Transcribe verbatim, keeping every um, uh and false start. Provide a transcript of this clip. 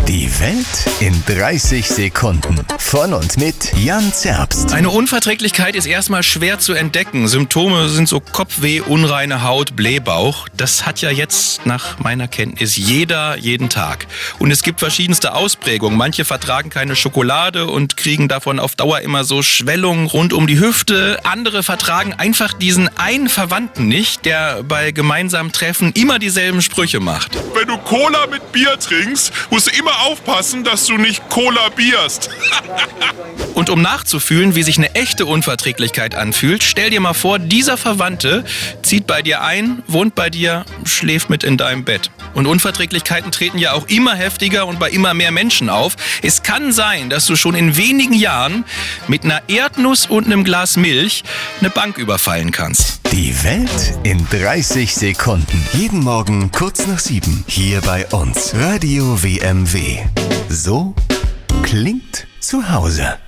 Die Welt in dreißig Sekunden. Von und mit Jan Zerbst. Eine Unverträglichkeit ist erstmal schwer zu entdecken. Symptome sind so Kopfweh, unreine Haut, Blähbauch. Das hat ja jetzt nach meiner Kenntnis jeder jeden Tag. Und es gibt verschiedenste Ausprägungen. Manche vertragen keine Schokolade und kriegen davon auf Dauer immer so Schwellungen rund um die Hüfte. Andere vertragen einfach diesen einen Verwandten nicht, der bei gemeinsamen Treffen immer dieselben Sprüche macht. Wenn du Cola mit Bier trinkst, musst du immer aufpassen, dass du nicht Cola bierst. Und um nachzufühlen, wie sich eine echte Unverträglichkeit anfühlt, stell dir mal vor, dieser Verwandte zieht bei dir ein, wohnt bei dir, schläft mit in deinem Bett. Und Unverträglichkeiten treten ja auch immer heftiger und bei immer mehr Menschen auf. Es kann sein, dass du schon in wenigen Jahren mit einer Erdnuss und einem Glas Milch eine Bank überfallen kannst. Die Welt in dreißig Sekunden. Jeden Morgen kurz nach sieben. Hier bei uns. Radio W M W. So klingt zu Hause.